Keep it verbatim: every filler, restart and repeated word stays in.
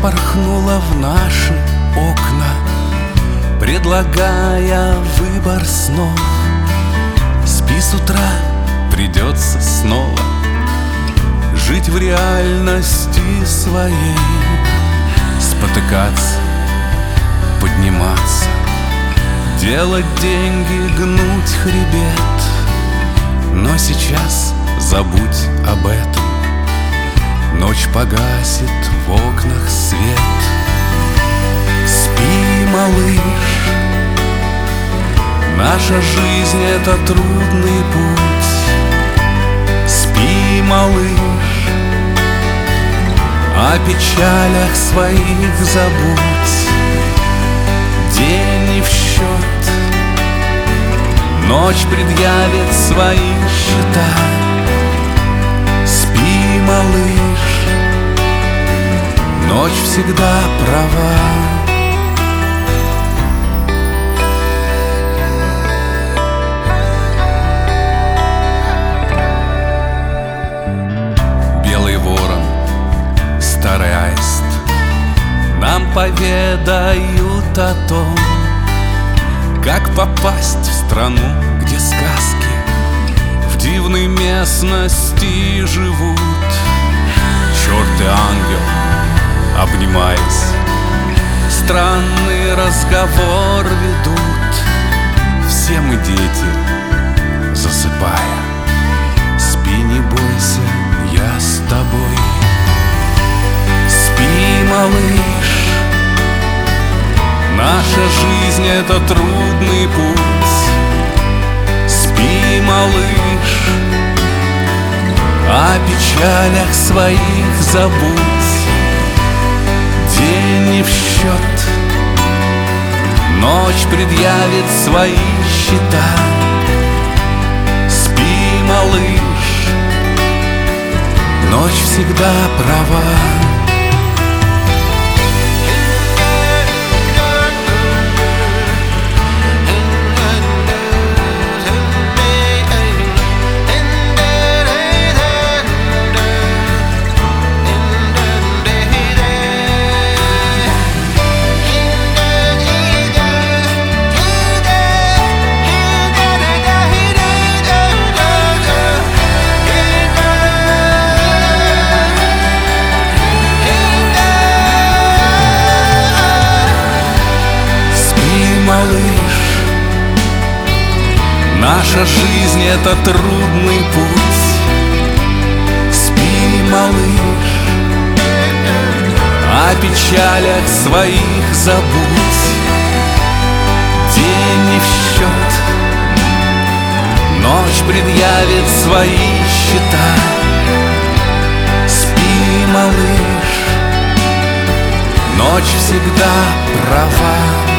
распорхнула в наши окна, предлагая выбор снов. Спи с утра, придется снова жить в реальности своей, спотыкаться, подниматься, делать деньги, гнуть хребет. Но сейчас забудь об этом. Ночь погасит в окнах свет. Спи, малыш, наша жизнь — это трудный путь. Спи, малыш, о печалях своих забудь. День не в счет, ночь предъявит свои счета. Спи, малыш, ночь всегда права. Белый ворон, старый аист нам поведают о том, как попасть в страну, где сказки в дивной местности живут. Черт и ангел, обнимаясь, странный разговор ведут. Все мы дети, засыпая. Спи, не бойся, я с тобой. Спи, малыш, наша жизнь — это трудный путь. Спи, малыш, о печалях своих забудь. День не в счет, ночь предъявит свои счета. Спи, малыш, ночь всегда права. Малыш, наша жизнь — это трудный путь. Спи, малыш, о печалях своих забудь. День не в счет, ночь предъявит свои счета. Спи, малыш, ночь всегда права.